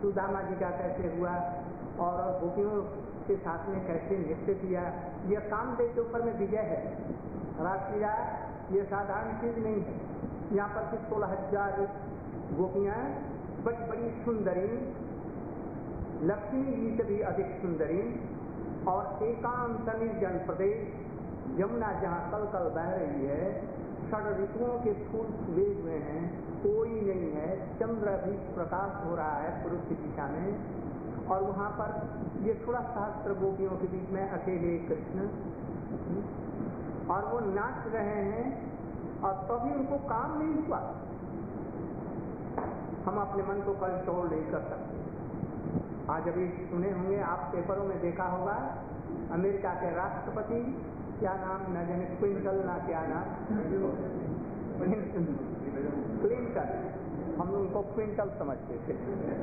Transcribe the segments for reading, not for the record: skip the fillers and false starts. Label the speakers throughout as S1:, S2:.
S1: सुदामा जी का कैसे हुआ और गोपियों के साथ में कैसे नृत्य किया, यह कामदेव के ऊपर में विजय है। रासलीला ये साधारण चीज नहीं है। यहाँ पर भी 16,000 गोपियाँ बड़ी बड़ी सुंदरी, लक्ष्मी जी से भी अधिक सुंदरी, और एकांत निर्जन प्रदेश, यमुना जहाँ कल कल बह रही है, षड ऋतुओं के फूल फूले हुए हैं, कोई नहीं है, चंद्र भी प्रकाश हो रहा है पूर्व की दिशा में, और वहाँ पर ये 16,000 गोपियों के बीच में अकेले कृष्ण, और वो नाच रहे हैं, और तभी उनको काम नहीं हुआ। हम अपने मन को कंट्रोल नहीं कर सकते। आज अभी सुने होंगे आप, पेपरों में देखा होगा, अमेरिका के राष्ट्रपति, क्या नाम न जाने, क्विंटल ना क्या नाम, क्लिंटन, हम उनको क्विंटल समझते थे।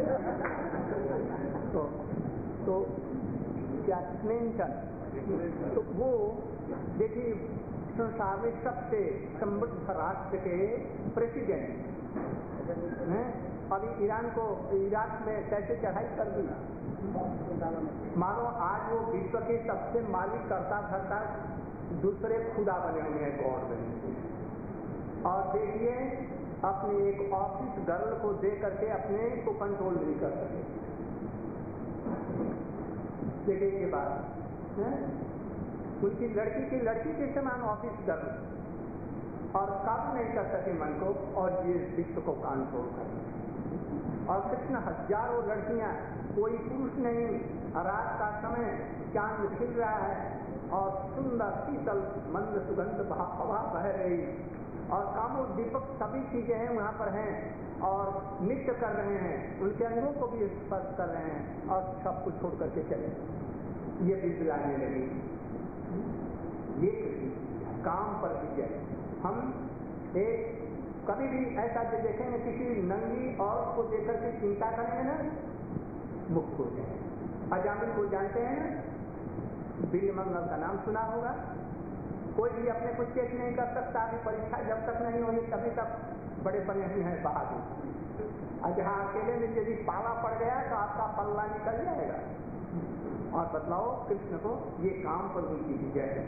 S1: तो क्या क्लिंटन, तो वो देखिए संसार में सबसे समृद्ध राष्ट्र के प्रेसिडेंट हैं। अभी इराक में कैसे चढ़ाई कर दी, मानो आज वो विश्व के सबसे मालिक करता धरता दूसरे खुदा बने हुए हैं, गॉड बने हुए हैं। और देखिए अपनी एक ऑफिस गर्ल को दे करके अपने को कंट्रोल नहीं कर सके। देखिए ये बात है, उनकी लड़की के समान ऑफिस गर्ल, और काबू नहीं कर सके मन को, और ये विश्व को कंट्रोल कर। और कृष्ण हजारों लड़कियां, कोई पुरुष नहीं, रात का समय चांद खिल रहा है और सुंदर शीतल मंद सुगंध हवा बह रही, और कामोद्दीपक सभी चीजें हैं वहां पर हैं, और नृत्य कर रहे हैं, उनके अंगों को भी स्पर्श कर रहे हैं, और सब कुछ छोड़ करके चले, ये भी दिलाने लगी। ये काम पर विजय। हम एक कभी भी ऐसा देखेंगे किसी नंगी औरत को देखकर के चिंता करेंगे ना, मुक्त हो जाए। अजामिल को जानते हैं ना, बिल्वमंगल का नाम सुना होगा। कोई भी अपने को चेक नहीं कर सकता, अभी परीक्षा जब तक नहीं होगी तभी तक बड़े बने हुए हैं बहादुर। और जहाँ अकेले में यदि पाला पड़ गया तो आपका पल्ला निकल जाएगा। और बतलाओ कृष्ण को ये काम पर उनकी विजय है।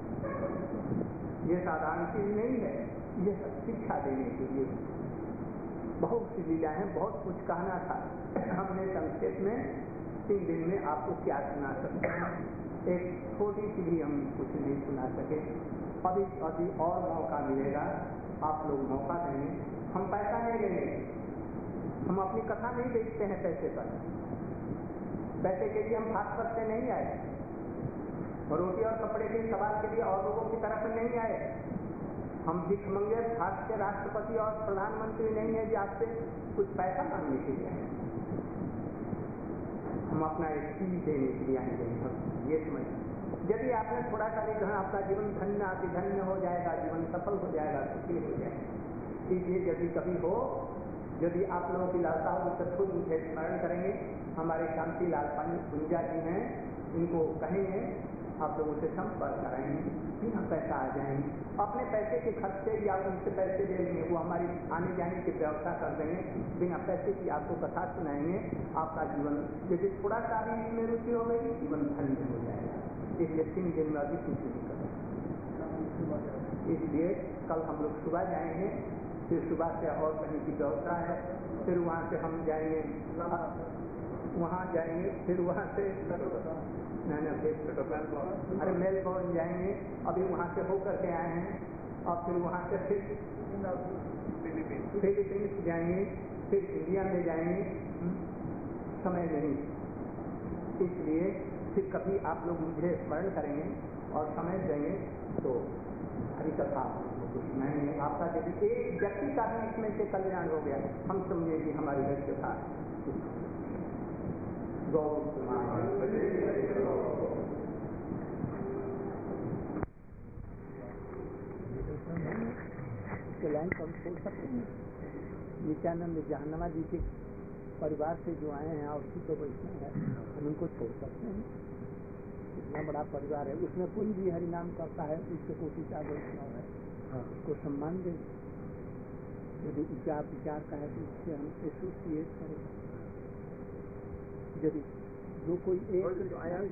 S1: ये साधारण चीज नहीं है, ये शिक्षा देने के लिए बहुत सी लीलाएं हैं, बहुत कुछ कहना था। हमने संक्षेप में 3 दिन में आपको क्या सुना सकते हैं, एक छोटी सी भी हम कुछ नहीं सुना सके। अभी और मौका मिलेगा, आप लोग मौका देंगे, हम पैसा नहीं लेंगे, हम अपनी कथा नहीं बेचते हैं पैसे पर। पैसे के लिए हम भागवत से नहीं आए, रोटी और कपड़े के सवाल के लिए और लोगों की तरफ नहीं आए। हम भिखमंगे भारत के राष्ट्रपति और प्रधानमंत्री नहीं है जो आपसे कुछ पैसा मांगने के लिए आए, हम अपना एक चीज देने के लिए आएंगे। ये समझ, यदि आपने थोड़ा सा भी कहा आपका जीवन धन्य अति धन्य हो जाएगा, जीवन सफल हो जाएगा, सुखी हो जाएगा। इसलिए यदि कभी हो, यदि आप लोगों की लालसा हो तो खुद मुझे स्मरण करेंगे। हमारे शांति लाल पानी गुंजा जी हैं, इनको कहेंगे आप लोगों से संपर्क कराएंगे, बिना पैसा आ जाएंगे, अपने पैसे के खर्चे या उनसे पैसे ले लेंगे, वो हमारी आने जाने की व्यवस्था कर देंगे, बिना पैसे की आपको कथा सुनाएंगे। आपका जीवन यदि थोड़ा सा भी इसमें रुचि हो गई, जीवन धन्य हो जाएगा। इसलिए 3 दिन में अभी कुछ नहीं करें। इसलिए कल हम लोग सुबह जाएंगे, फिर सुबह से और कहीं की व्यवस्था है, फिर वहाँ से हम जाएंगे, वहाँ जाएंगे, फिर वहाँ से अरे मेलबोर्न जाएंगे, अभी वहाँ से होकर के आए हैं, और फिर वहाँ से फिर फिलीपींस जाएंगे, फिर इंडिया में जाएंगे, समय नहीं। इसलिए फिर कभी आप लोग मुझे स्मरण करेंगे और समय देंगे तो हरी कथा सुनाएंगे। आपका यदि एक व्यक्ति का भी इसमें से कल्याण हो गया, हम समझे कि हमारी लक्ष्य था। लाइन कम छोड़ सकते हैं। नित्यानंद जहानमा जी के परिवार से जो आए हैं और शुद्ध वैष्णव है, हम उनको छोड़ सकते हैं। इतना बड़ा परिवार है, उसमें कोई भी हरिनाम करता है उससे कोटि का वैष्णव है, उसको सम्मान दें। यदि विचार का है तो उससे हम एसोसिएट करें। यदि जो कोई यदि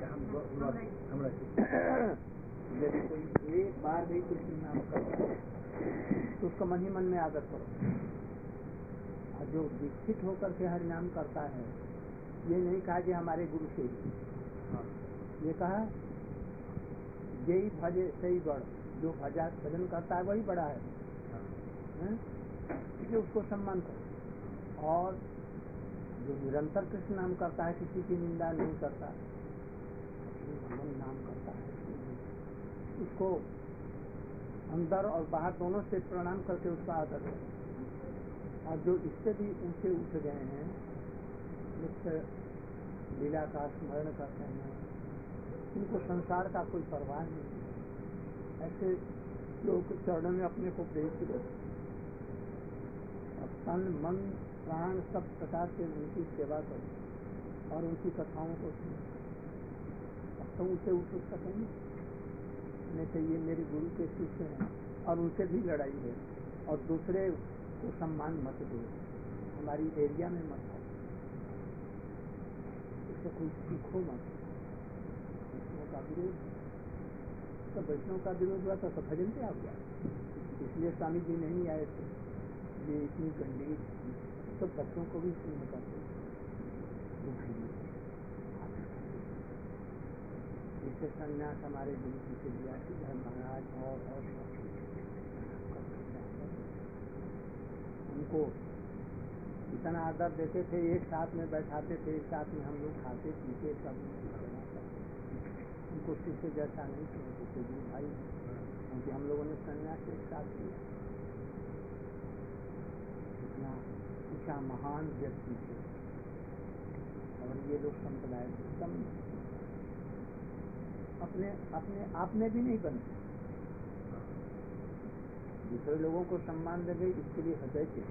S1: कोई एक बार भी कृष्ण नाम करता है तो उसका मन ही मन में आदत करो। और जो दीक्षित होकर के हरि नाम करता है, ये नहीं कहा कि हमारे गुरु से ही, ये कहा यही भजे सही बड़, जो भजन करता है वही बड़ा है, इसलिए उसको सम्मान करो। और जो निरंतर कृष्ण नाम करता है, किसी की निंदा नहीं करता, भगवान नाम करता है, उसको अंदर और बाहर दोनों से प्रणाम करके उसका आदर करो। और जो इससे भी ऊंचे उठ गए हैं, नित्य लीला का स्मरण करते हैं, उनको संसार का कोई परवाह नहीं, ऐसे लोग चरणों में अपने को बेच दो, तन मन प्राण सब प्रकार से उनकी सेवा करो और उनकी कथाओं को सुनो। अब तो उनसे उठ सकेंगे नहीं, तो ये मेरे गुरु के शिष्य हैं और उनसे भी लड़ाई है। और दूसरे को सम्मान मत दो, हमारी एरिया में मत हो, इससे कोई सीखो मत। वैष्णव का विरोध, तो वैष्णव का विरोध हुआ तो भजन क्या हो गया? इसलिए स्वामी जी नहीं आए थे, ये इतनी गंदी तो बच्चों को भी सुनने करते इससे संन्यास हमारे गुरु जी से दिया महाराज और उनको इतना आदर देते थे, एक साथ में बैठाते थे, एक साथ में हम लोग खाते पीते सब, उनको शिष्य जैसा नहीं समझते थे गुरु भाई, क्योंकि हम लोगों ने संन्यास एक साथ किया। इतना ऊंचा महान व्यक्ति थे और ये लोग संप्रदाय एकदम अपने अपने आप में भी नहीं बनते, दूसरे लोगों को सम्मान देंगे इसके लिए हृदय के।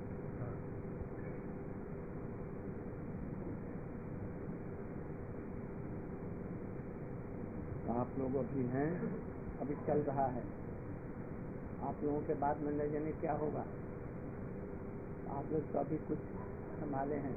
S1: आप लोग अभी हैं, अभी चल रहा है, आप लोगों के बाद में न जाने क्या होगा। आप लोग तो अभी कुछ संभाले हैं,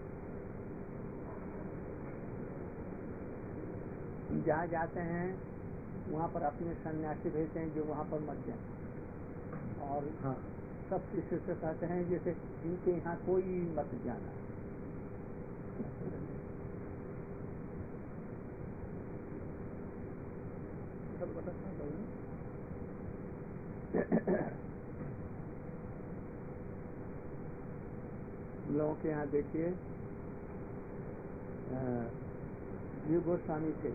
S1: जहाँ जाते हैं वहाँ पर अपने सन्यासी भेजते हैं जो वहाँ पर मर जाए। और हाँ, सब शिष्य से कहते हैं जैसे इनके यहाँ कोई मत जाना। लोगों के यहाँ देखिए, जीव गोस्वामी थे,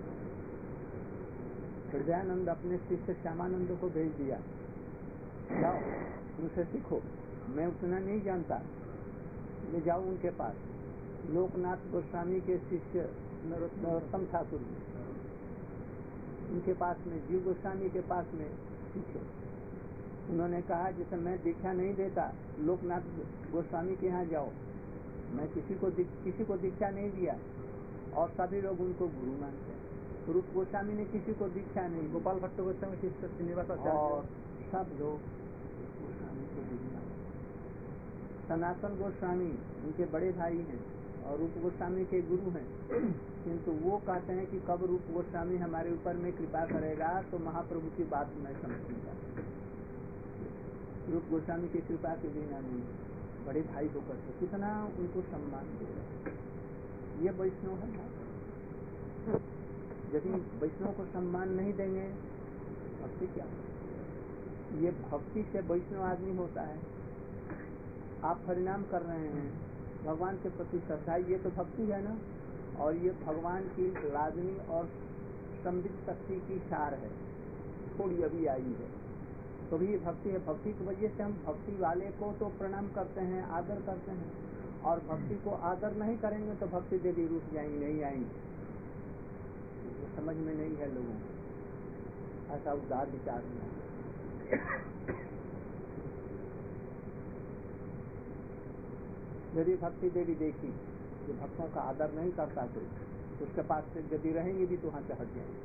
S1: हृदयानंद अपने शिष्य श्यामानंद को भेज दिया, जाओ उनसे सीखो, मैं उतना नहीं जानता, ले जाओ उनके पास। लोकनाथ गोस्वामी के शिष्य नरोत्तम ठाकुर, उनके पास में, जीव गोस्वामी के पास में सीखे। उन्होंने कहा जैसे मैं दीक्षा नहीं देता, लोकनाथ गोस्वामी के यहाँ जाओ, मैं किसी को दीक्षा नहीं दिया और सभी लोग उनको गुरु मानते हैं। रूप गोस्वामी ने किसी को दीक्षा नहीं, गोपाल भट्ट गोस्वामी शिष्य श्रीनिवास और सब लोग गोस्वामी को गुरु मानते। सनातन गोस्वामी उनके बड़े भाई हैं और रूप गोस्वामी के गुरु हैं, किंतु वो कहते हैं कि कब रूप गोस्वामी हमारे ऊपर में कृपा करेगा तो महाप्रभु की बात मैं समझूंगा। रूप गोस्वामी की कृपा के बिना नहीं, बड़े भाई होकर के कितना उनको सम्मान दे रहे। ये वैष्णव है ना, यदि वैष्णव को सम्मान नहीं देंगे भक्ति क्या होगी? ये भक्ति से वैष्णव आदमी होता है। आप हरिनाम कर रहे हैं, भगवान के प्रति श्रद्धा, ये तो भक्ति है ना। और ये भगवान की लाजमी और संबित शक्ति की सार है, थोड़ी अभी आई है, तो भी ये भक्ति है। भक्ति की वजह से हम भक्ति वाले को तो प्रणाम करते हैं, आदर करते हैं, और भक्ति को आदर नहीं करेंगे तो भक्ति देवी रूठ जाएंगे, नहीं आएंगे। वो समझ में नहीं है लोगों को, ऐसा उदार विचार नहीं। यदि भक्ति देवी देखी कि भक्तों का आदर नहीं करता तो उसके पास से यदि रहेंगे भी तो वहां से हट जाएंगे।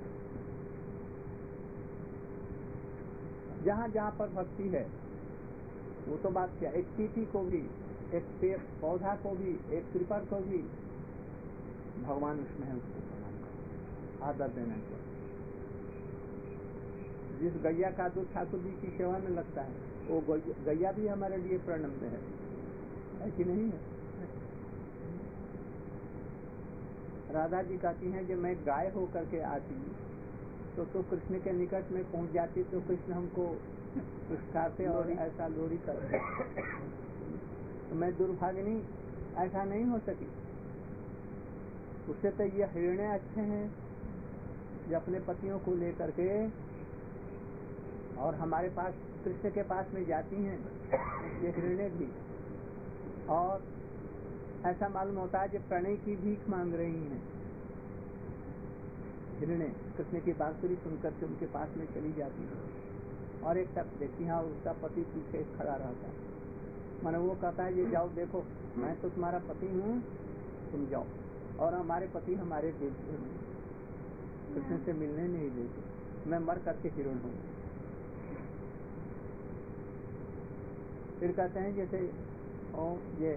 S1: जहाँ जहाँ पर भक्ति है वो तो बात क्या, एक चींटी को भी, एक पेड़ पौधा को भी, एक क्रीपर को भी भगवान उसमें है, उसको प्रणाम करो, आदर देना चाहिए। जिस गैया का दूध ठाकुर जी की सेवा में लगता है, वो गैया भी हमारे लिए प्रणम्य है कि नहीं है? राधा जी कहती हैं, जब मैं गाय होकर के आती तो कृष्ण के निकट में पहुंच जाती तो कृष्ण हमको पुरस्कारते और ऐसा लोरी करते, तो मैं दुर्भागिनी ऐसा नहीं हो सकी। उससे तो ये हिरण्य अच्छे हैं जो अपने पतियों को लेकर के और हमारे पास कृष्ण के पास में जाती हैं, ये हिरण्य भी। और ऐसा मालूम होता है कि प्रणय की भीख मांग रही हैं हिरण्य, कृष्ण की बांसुरी सुनकर के उनके पास में चली जाती है। और एक तक देखती है उसका पति पीछे खड़ा रहता है, मानो वो कहता है, ये जाओ देखो मैं तो तुम्हारा पति हूँ, तुम जाओ। और हमारे पति हमारे देते हैं, कृष्ण से मिलने नहीं देते, मैं मर करके हिरण हूँ। फिर कहते हैं जैसे ये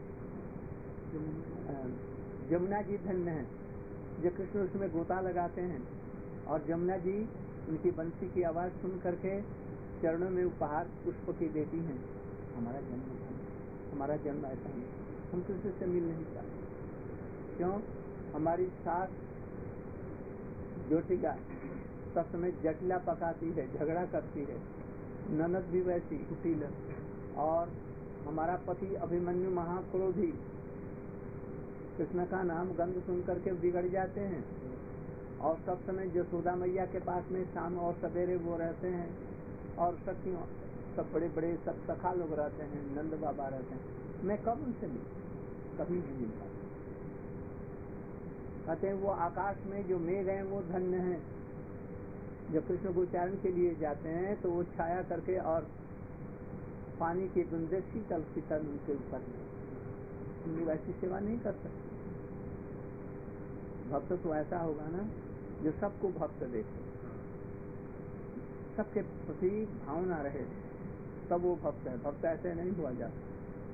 S1: जमुना जी धन्य है, जो कृष्ण उसमें गोता लगाते हैं और जमुना जी उनकी बंसी की आवाज सुन करके चरणों में उपहार पुष्प की देती हैं। हमारा जन्म ऐसा नहीं, हम कृष्ण से मिल नहीं पाते। क्यों? हमारी सास ज्योतिका सब समय जटिला पकाती है, झगड़ा करती है, ननद भी वैसी कुटिल, और हमारा पति अभिमन्यु महाक्रोधी, कृष्ण का नाम गंध सुन करके बिगड़ जाते हैं। और सब समय यशोदा मैया के पास में शाम और सवेरे वो रहते हैं, और सखियों सब बड़े बड़े सब सखा लोग रहते हैं, नंद बाबा रहते हैं, मैं कब उनसे मिल, कभी नहीं मिल पाता। कहते हैं वो आकाश में जो मेघ हैं वो धन्य हैं, जब कृष्ण गोचारण के लिए जाते हैं तो वो छाया करके और पानी की बूंदे शीतल शीतल उनके ऊपर, हम लोग ऐसी सेवा नहीं कर सकते। भक्त तो ऐसा होगा ना जो सबको भक्त देखे, सबके प्रति भावना रहे, तब वो भक्त है। भक्त ऐसे नहीं हुआ जाता।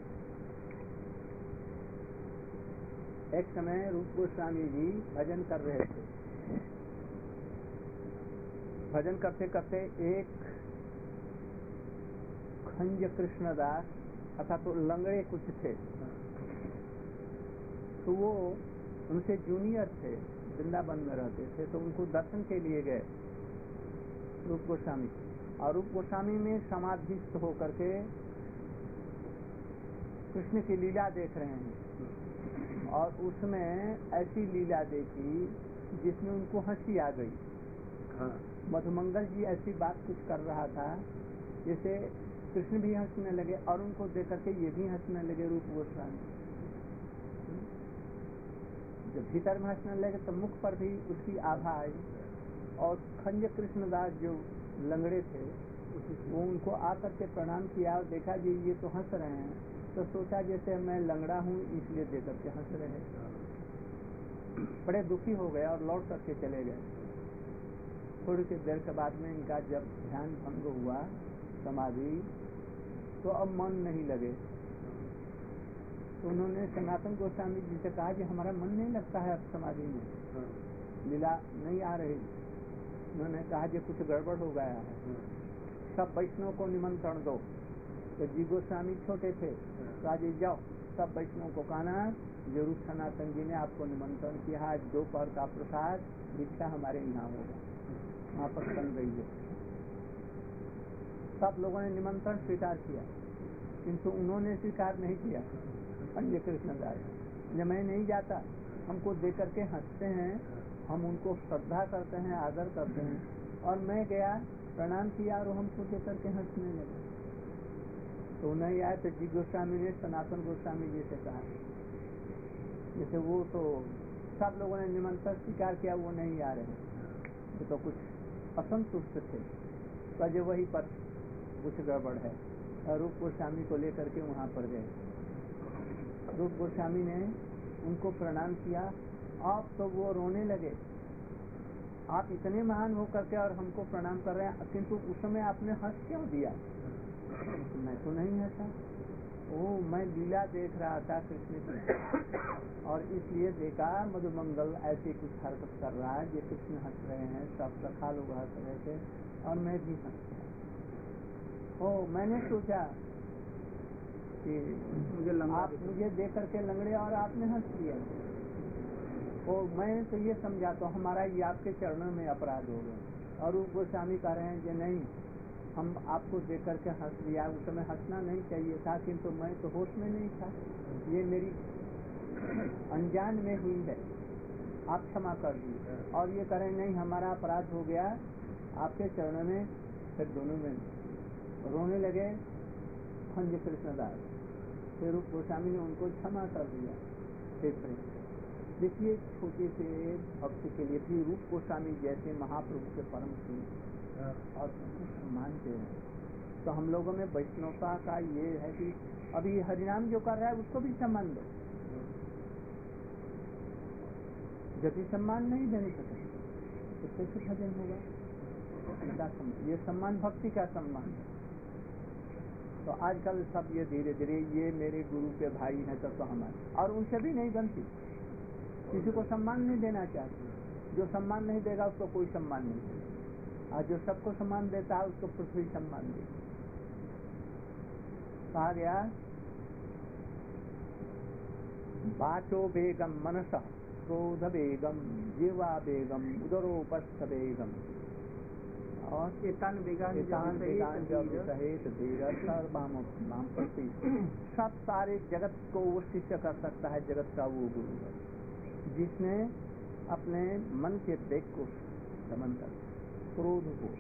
S1: एक समय रूप गोस्वामी जी भजन कर रहे थे, भजन करते करते एक खंज कृष्णदास अथा तो लंगड़े कुछ थे, तो वो उनसे जूनियर थे, वृंदावन में रहते थे, तो उनको दर्शन के लिए गए रूप गोस्वामी। और रूप गोस्वामी में समाधिस्थ होकर के कृष्ण की लीला देख रहे हैं, और उसमें ऐसी लीला देखी जिसमें उनको हंसी आ गई। मधुमंगल जी ऐसी बात कुछ कर रहा था जैसे कृष्ण भी हंसने लगे और उनको देख करके ये भी हंसने लगे रूप गोस्वामी। जब भीतर में हंसने लगे तो मुख पर भी उसकी आभा आई, और खंज कृष्णदास जो लंगड़े थे वो उनको आकर के प्रणाम किया और देखा जी ये तो हंस रहे हैं, तो सोचा जैसे मैं लंगड़ा हूँ इसलिए देख करके हंस रहे हैं। बड़े दुखी हो गए और लौट करके चले गए। थोड़ी सी देर के बाद में इनका जब ध्यान भंग हुआ समाधि, तो अब मन नहीं लगे, तो उन्होंने सनातन गोस्वामी जी से कहा कि हमारा मन नहीं लगता है अब समाधि में, लीला नहीं आ रही। उन्होंने कहा कि कुछ गड़बड़ हो गया है, सब वैष्णव को निमंत्रण दो। तो जी गोस्वामी छोटे थे, तो आज जाओ सब वैष्णव को कहना जरूर सनातन जी ने आपको निमंत्रण किया, आज दोपहर का प्रसाद भिक्षा हमारे यहाँ होगा। वहाँ पर बन गई है। सब लोगों ने निमंत्रण स्वीकार किया, किंतु उन्होंने स्वीकार नहीं किया। अन्य कृष्णदास, जब मैं नहीं जाता, हमको देख करके हंसते हैं, हम उनको श्रद्धा करते हैं, आदर करते हैं, और मैं गया प्रणाम किया और हमको देख करके हंसने लगे। तो नहीं आए तो जी गोस्वामी ने सनातन गोस्वामी जी से कहा, जैसे वो तो सब लोगों ने निमंत्रण स्वीकार किया, वो नहीं आ रहे, तो कुछ असंतुष्ट थे, तो जो वही पर कुछ गड़बड़ है। और रूप गोस्वामी को लेकर के वहाँ पर गए। रूप गोस्वामी ने उनको प्रणाम किया। अब तो वो रोने लगे, आप इतने महान होकर के और हमको प्रणाम कर रहे हैं, किंतु उस समय आपने हंस क्यों दिया? मैं तो नहीं हंसा। ओ
S2: मैं लीला देख रहा था कृष्ण की, और इसलिए देखा मधुमंगल ऐसे कुछ हरकत कर रहा है, ये कृष्ण हंस रहे हैं, सब सखा लोग हंस रहे थे और मैं भी हंस गया। मैंने सोचा कि आप मुझे देख करके लंगड़े और आपने हंस लिया। मैं तो ये समझाता हूँ हमारा ये आपके चरणों में अपराध हो गया। और रूप गोस्वामी कह रहे हैं कि नहीं, हम आपको देख करके हंस लिया, उस समय हंसना नहीं चाहिए था, किंतु मैं तो होश में नहीं था, ये मेरी अनजान में हुई है, आप क्षमा कर दीजिए। और ये करें नहीं, हमारा अपराध हो गया आपके चरणों में। फिर दोनों में रोने लगे खंज कृष्णदास। फिर रूप गोस्वामी ने उनको क्षमा कर दिया। देखिए छोटे से भक्त के लिए भी रूप गोस्वामी जैसे महाप्रभु के परम प्रिय और उनको सम्मान दे रहे हैं। तो हम लोगों में वैष्णवता का ये है कि अभी हरिनाम जो कर रहा है उसको भी सम्मान दो। यदि सम्मान नहीं देने सकते तो कैसे भजन होगा? ये सम्मान भक्ति का सम्मान है। तो आजकल सब ये धीरे धीरे ये मेरे गुरु के भाई हैं तो हमारे, और उनसे भी नहीं बनती, किसी को सम्मान नहीं देना चाहते। जो सम्मान नहीं देगा उसको कोई सम्मान नहीं देगा, और जो सबको सम्मान देता है उसको पृथ्वी सम्मान देगी। कहा गया वाचो बेगम मनसा क्रोध बेगम जीवा बेगम उदरोपस्थ बेगम और एतान बेगान सहित सब सारे जगत को वो शिष्य कर सकता है। जगत का वो गुरु है जिसने अपने मन के वेग को दमन कर, क्रोध को,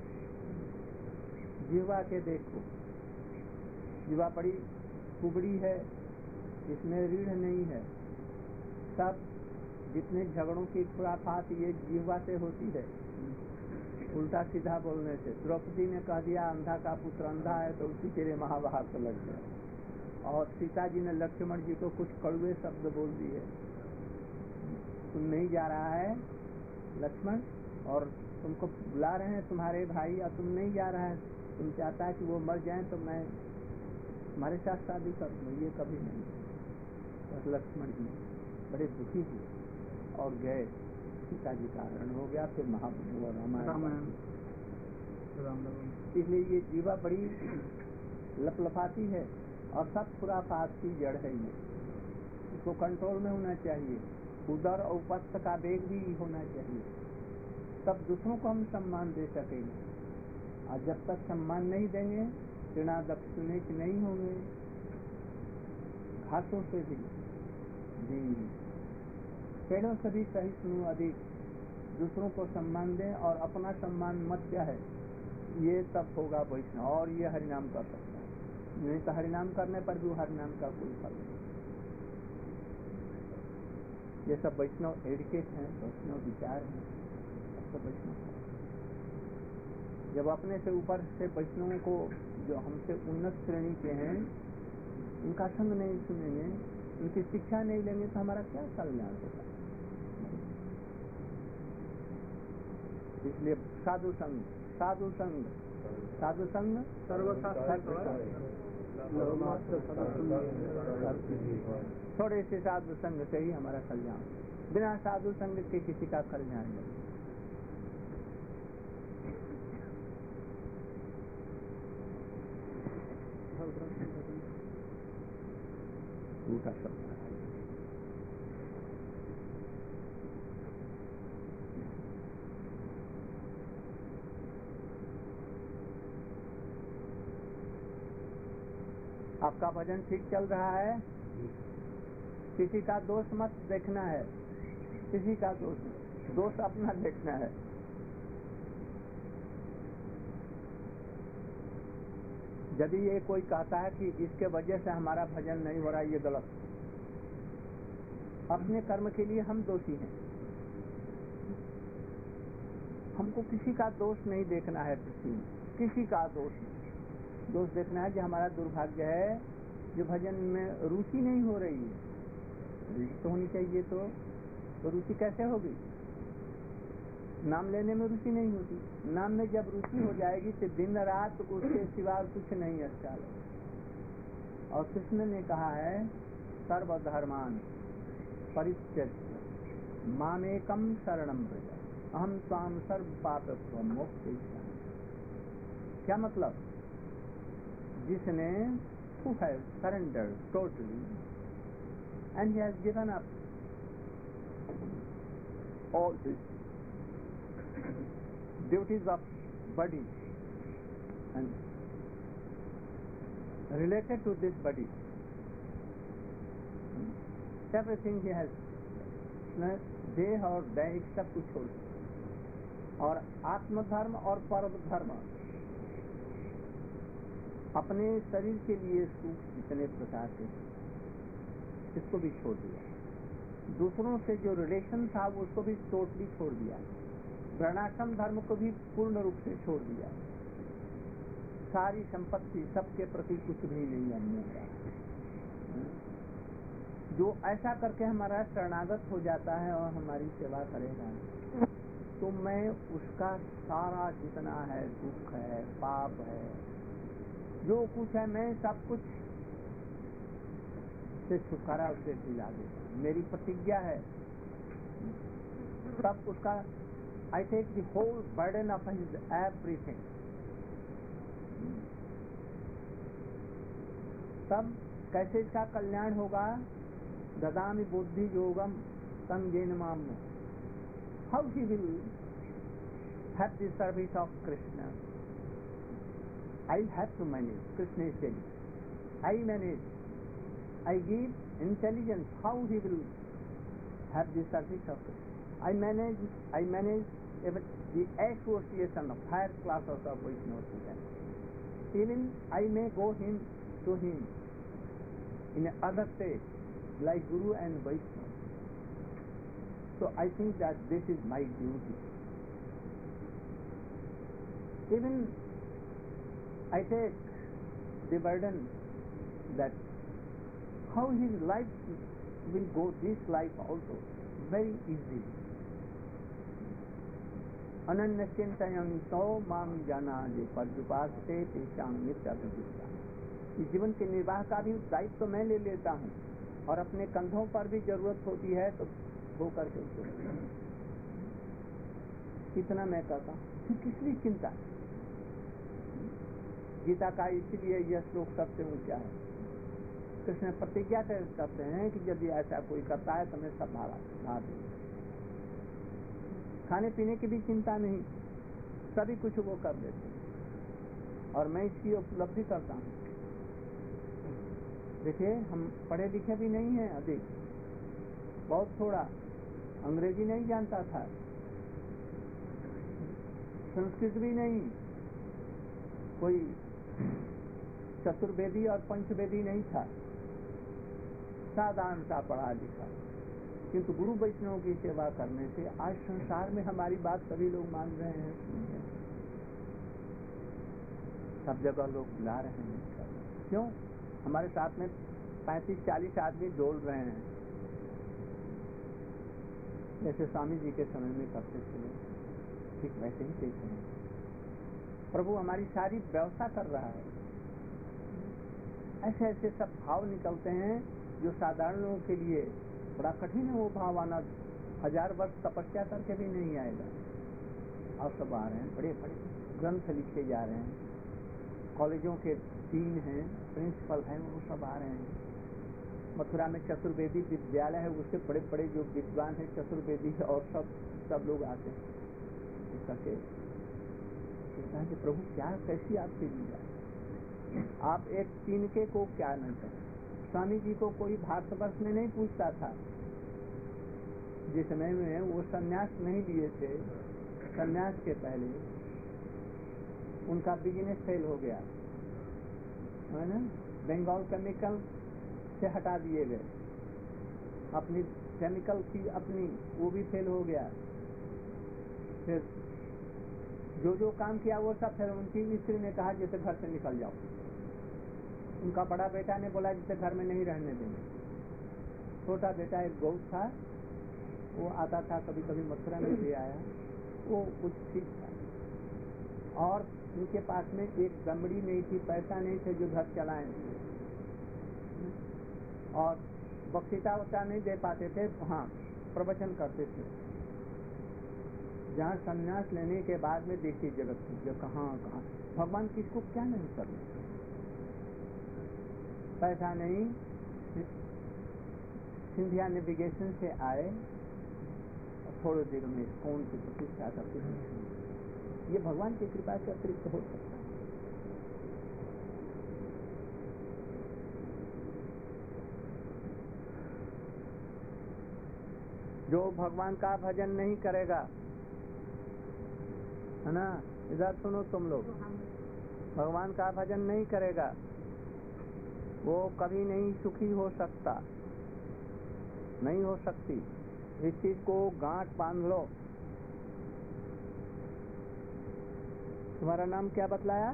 S2: जीवा के वेग को। जीवा बड़ी कुबड़ी है, इसमें रीढ़ नहीं है। सब जितने झगड़ों की खुराफात ये जीवा से होती है, उल्टा सीधा बोलने से। द्रौपदी ने कह दिया अंधा का पुत्र अंधा है, तो उसी के लिए महाभारत लग गया। और सीता जी ने लक्ष्मण जी को कुछ कड़वे शब्द बोल दिए, तुम नहीं जा रहा है लक्ष्मण, और तुमको बुला रहे हैं तुम्हारे भाई, और तुम नहीं जा रहा है, तुम चाहता है कि वो मर जाए तो मैं तुम्हारे साथ शादी कर दूं। ये कभी नहीं। बस लक्ष्मण जी बड़े दुखी हुए और गए, सीता जी का हरण हो गया। फिर महाप्रभु रामायण। इसलिए ये जीवा बड़ी लपलपाती है और सब खुराफात की जड़ है। ये इसको कंट्रोल में होना चाहिए। उदर और उपस्थ का वेग भी होना चाहिए, तब दूसरों को हम सम्मान दे सकेंगे। और जब तक सम्मान नहीं देंगे, ऋणादक्षिणेच नहीं होंगे, घासों से भी जी पेड़ों से भी सहिष्णु अधिक। दूसरों को सम्मान दें और अपना सम्मान मत क्या है, ये तब होगा वैष्णव। और ये हरिनाम कर सकता है, नहीं तो हरिनाम करने पर भी हरिनाम का कोई फल नहीं। ये सब वैष्णव एडिकेट हैं, वैष्णव विचार हैं, सब वैष्णव। जब अपने से ऊपर से वैष्णवों को, जो हमसे उन्नत श्रेणी के हैं, उनका संग नहीं सुनेंगे, उनकी शिक्षा नहीं लेंगे तो हमारा क्या कल्याण होगा। इसलिए साधु संग, साधु संग, साधु संग थोड़े से साधु संग से ही हमारा कल्याण, बिना साधु संग के किसी का कल्याण नहीं। झूठा शब्द आपका भजन ठीक चल रहा है, किसी का दोष मत देखना है, किसी का दोष अपना देखना है। यदि ये कोई कहता है कि इसके वजह से हमारा भजन नहीं हो रहा, ये गलत। अपने कर्म के लिए हम दोषी हैं, हमको किसी का दोष नहीं देखना है। पृथ्वी में किसी का दोष देखना है जो हमारा दुर्भाग्य है, जो भजन में रुचि नहीं हो रही है। रुचि तो होनी चाहिए, तो रुचि कैसे होगी? नाम लेने में रुचि नहीं होती। नाम में जब रुचि हो जाएगी तो दिन रात उसके सिवा कुछ नहीं अच्छा लगेगा। और कृष्ण ने कहा है सर्वधर्मान परित्यज्य मामेकम शरणं व्रज अहम त्वां सर्व पापेभ्यो मोक्षयिष्यामि। क्या मतलब? जिसने who has surrendered totally and he has given up all his duties of body and related to this body, everything he has, देह और दैहिक सब कुछ छोड़ और आत्मधर्म और परम धर्म अपने शरीर के लिए सुख जितने प्रकार के इसको भी छोड़ दिया। दूसरों से जो रिलेशन था वो उसको भी टोटली छोड़ दिया। वर्णाश्रम धर्म को भी पूर्ण रूप से छोड़ दिया। सारी संपत्ति सबके प्रति कुछ भी नहीं है। जो ऐसा करके हमारा शरणागत हो जाता है और हमारी सेवा करेगा तो मैं उसका सारा जितना है दुख है पाप है जो कुछ है मैं सब कुछ से छुटकारा उससे दिला देता। मेरी प्रतिज्ञा है तब उसका I take the whole burden of his everything. तब कैसे इसका कल्याण होगा? ददामि बुद्धि योगम तं येन माम। How he will have the service of Krishna? I have to manage. Krishna is telling, I manage. I give intelligence how he will have the service of Krishna. I manage even the association of higher classes of Vaishnavas. Even I may go to him in other states like Guru and Vaishnava. So I think that this is my duty. Even I take the burden that how his life will go, this life also, very easily. अनन्यचिंतयन्तो मां जानाति पर्युपासते तेषां नित्यभियुक्ता। इस जीवन के निर्वाह का भी दायित्व तो मैं ले लेता हूँ और अपने कंधों पर भी जरूरत होती है तो धो करके उसको इतना मैं करता हूँ। फिर किस लिए चिंता? गीता का इसलिए यह श्लोक सबसे ऊंचा है। कृष्ण प्रतिज्ञा करते हैं कि यदि ऐसा कोई करता है तो मैं सब भाग दूंगा। खाने पीने की भी चिंता नहीं, सभी कुछ वो कर देते हैं और मैं इसकी उपलब्धि करता हूँ। देखिए हम पढ़े लिखे भी नहीं हैं, अधिक बहुत थोड़ा, अंग्रेजी नहीं जानता था, संस्कृत भी नहीं, कोई चतुर्वेदी और पंचवेदी नहीं था, साधारण सा पढ़ा लिखा, किंतु गुरु वैष्णव की सेवा करने से आज संसार में हमारी बात सभी लोग मान रहे हैं, सुन रहे हैं, सब जगह लोग बुला रहे हैं। क्यों? हमारे साथ में 35-40 आदमी डोल रहे हैं, जैसे स्वामी जी के समय में करते थे, ठीक वैसे ही देख रहे हैं। प्रभु हमारी सारी व्यवस्था कर रहा है। ऐसे ऐसे सब भाव निकलते हैं जो साधारण लोगों के लिए बड़ा कठिन है। वो भाव आना 1000 वर्ष तपस्या करके भी नहीं आएगा। और सब आ रहे हैं, बड़े बड़े ग्रंथ लिखे जा रहे हैं, कॉलेजों के डीन हैं, प्रिंसिपल हैं, वो सब आ रहे हैं। मथुरा में चतुर्वेदी विद्यालय है, उसके बड़े बड़े जो विद्वान हैं चतुर्वेदी और सब लोग आते हैं। करके कि प्रभु क्या कैसी आपकी लीला, आप एक तिनके को क्या न करें। स्वामी जी को कोई भारतवर्ष में नहीं पूछता था। जिस समय में वो सन्यास नहीं लिए थे, सन्यास के पहले उनका बिजनेस फेल हो गया है ना, बंगाल केमिकल से हटा दिए गए, अपनी केमिकल की अपनी वो भी फेल हो गया। फिर जो काम किया वो सब, फिर उनकी स्त्री ने कहा जैसे घर से निकल जाओ। उनका बड़ा बेटा ने बोला जिसे घर में नहीं रहने देंगे। छोटा बेटा एक गौ था, वो आता था कभी कभी मथुरा में ले आया, वो कुछ ठीक था। और उनके पास में एक दमड़ी नहीं थी, पैसा नहीं थे जो घर चलाएं। और बक्तृता वक्ता नहीं दे पाते थे, हाँ प्रवचन करते थे। जहाँ संन्यास लेने के बाद में देखिए जगत थी, जो कहाँ भगवान किसको क्या नहीं करने, पैसा नहीं, सिंधिया नेविगेशन से आए और थोड़े देर में कौन से प्रतिष्ठा करते हैं। ये भगवान की कृपा से अतिरिक्त हो सकता है। जो भगवान का भजन नहीं करेगा, है ना, इधर सुनो तुम लोग, भगवान का भजन नहीं करेगा वो कभी नहीं सुखी हो सकता, नहीं हो सकती। इस चीज को गांठ बांध लो। तुम्हारा नाम क्या बतलाया?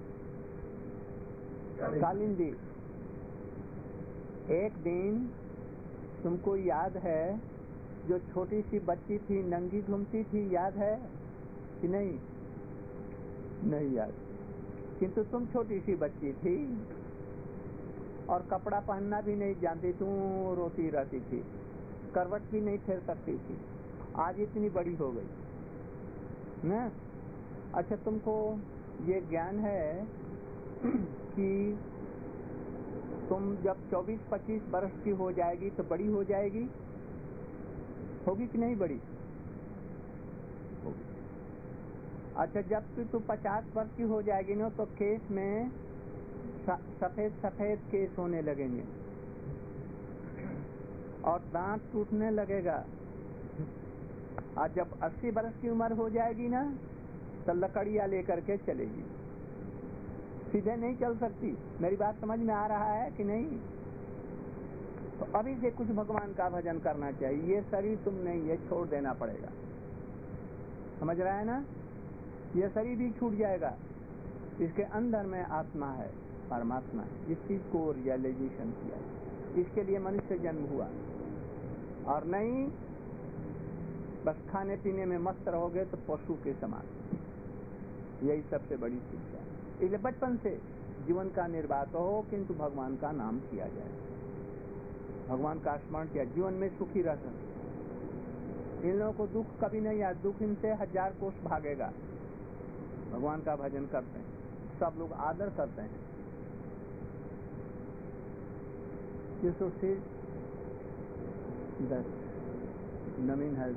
S2: कालिंदी। एक दिन तुमको याद है जो छोटी सी बच्ची थी, नंगी घूमती थी, याद है कि नहीं? नहीं याद, किंतु तुम छोटी सी बच्ची थी और कपड़ा पहनना भी नहीं जानती, तू रोती रहती थी, करवट भी नहीं फेर सकती थी। आज इतनी बड़ी हो गई ना। अच्छा, तुमको ये ज्ञान है कि तुम जब 24-25 वर्ष की हो जाएगी तो बड़ी हो जाएगी, होगी कि नहीं बड़ी? होगी। अच्छा, जब तू 50 वर्ष की हो जाएगी ना तो केस में सफेद सफेद केस होने लगेंगे और दांत टूटने लगेगा। और जब 80 वर्ष की उम्र हो जाएगी ना तो लकड़ियां लेकर के चलेगी, सीधे नहीं चल सकती। मेरी बात समझ में आ रहा है कि नहीं? तो अभी से कुछ भगवान का भजन करना चाहिए। ये शरीर तुम नहीं, ये छोड़ देना पड़ेगा, समझ रहा है ना? ये शरीर भी छूट जाएगा, इसके अंदर में आत्मा है, परमात्मा है। इस चीज को रियलाइजेशन किया, इसके लिए मनुष्य जन्म हुआ। और नहीं बस खाने पीने में मस्त रहोगे तो पशु के समान, यही सबसे बड़ी चीज है। इसलिए बचपन से जीवन का निर्वाह तो हो, किंतु भगवान का नाम किया जाए, भगवान का स्मरण किया, जीवन में सुखी रह सकते। इन लोगों को दुख कभी नहीं आता, दुख इनसे 1000 कोस भागेगा। भगवान का भजन करते हैं, सब लोग आदर करते हैं। ये तो सिर्फ नवीन है।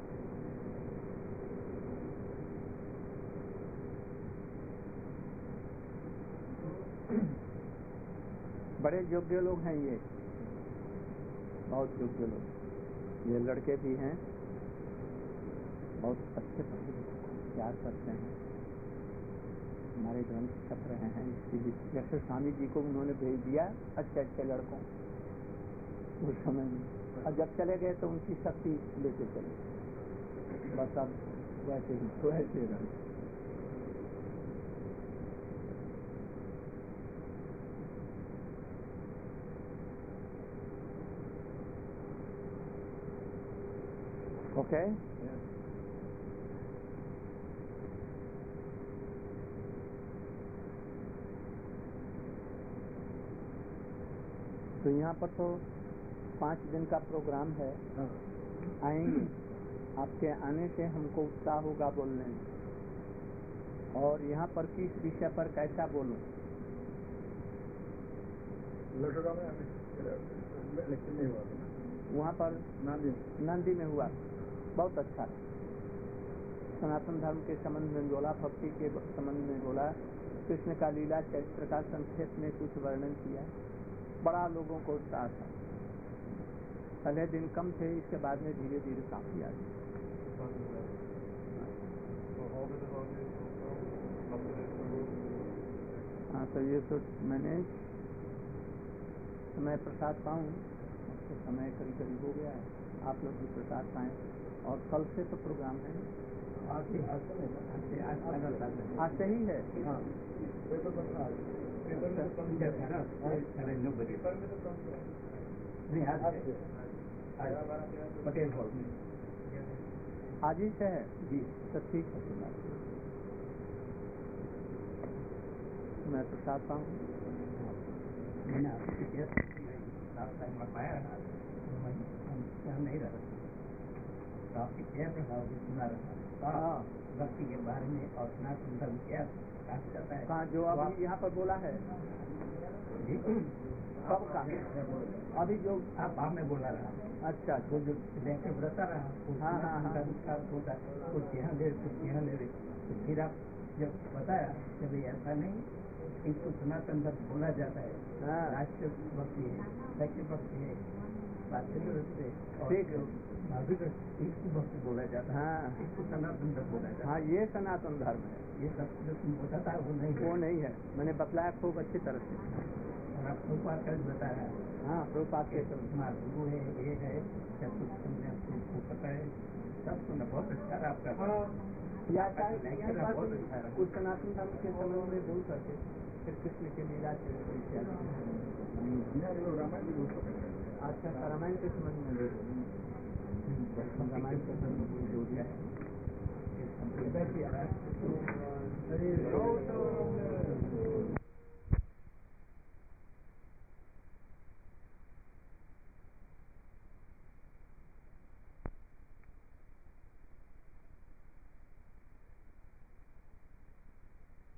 S2: बड़े योग्य लोग हैं ये, बहुत योग्य लोग। ये लड़के भी हैं, बहुत अच्छे प्यार करते हैं। हमारे ग्रंथ छप रहे हैं इसके लिए। जैसे स्वामी जी को उन्होंने भेज दिया अच्छे अच्छे लड़कों उस समय में, और जब चले गए तो उनकी शक्ति लेते चले। बस अब वैसे ही तो ऐसे रहे। ओके, तो यहाँ पर तो 5 दिन का प्रोग्राम है। आएंगे, आपके आने से हमको उत्साह होगा बोलने में। और यहाँ पर किस विषय पर कैसा बोलूं? वहाँ पर नंदी में हुआ, बहुत अच्छा। सनातन धर्म के संबंध में बोला, भक्ति के संबंध में बोला, कृष्ण का लीला चरित्र का संक्षेप में कुछ वर्णन किया। बड़ा लोगों को उत्साह था। पहले दिन कम थे, इसके बाद में धीरे धीरे काफी आ गए। हाँ, तो ये तो मैंने समय प्रसाद पाऊँ, तो समय करीब करीब हो गया है। आप लोग भी प्रसाद पाएँ। और कल से तो प्रोग्राम है, आज से ही है। पटेल हॉल में आज ही से है जी। तो ठीक है, मैं प्रसाद पाऊँ।
S3: पाया रहा हम नहीं रह सकते। तो आपकी क्या प्रभाव सुना रहा भक्ति के बारे में और सनातन धर्म क्या कहा जाता है?
S2: कहाँ जो अभी यहाँ पर बोला है सबका अभी जो
S3: आप में बोला रहा।
S2: अच्छा
S3: वो जो बता रहा कुछ यहाँ ले तो फिर आप जब बताया कि भाई ऐसा नहीं इसको सनातन धर्म बोला जाता है, राष्ट्र भक्ति है, सत्य भक्ति है, इसको भक्ति बोला जाता है, इसको सनातन धर्म बोला जाता है।
S2: हाँ ये सनातन धर्म है,
S3: ये सब जो तुम बताता है
S2: वो नहीं है। मैंने बतलाया खूब अच्छी तरह से।
S3: और आप प्रभुपाद का बता रहा है।
S2: हाँ प्रभुपाद के
S3: वो है ये है सब कुछ तुमने आपको पता है, सब सुना बहुत अच्छा रहा आपका।
S2: कुछ सनातन धर्म के संबंध में बोल करके फिर कृष्ण के लीला चरित्र इत्यादि। अच्छा रामायण के संबंध में रामायण के संबंध में जो दिया है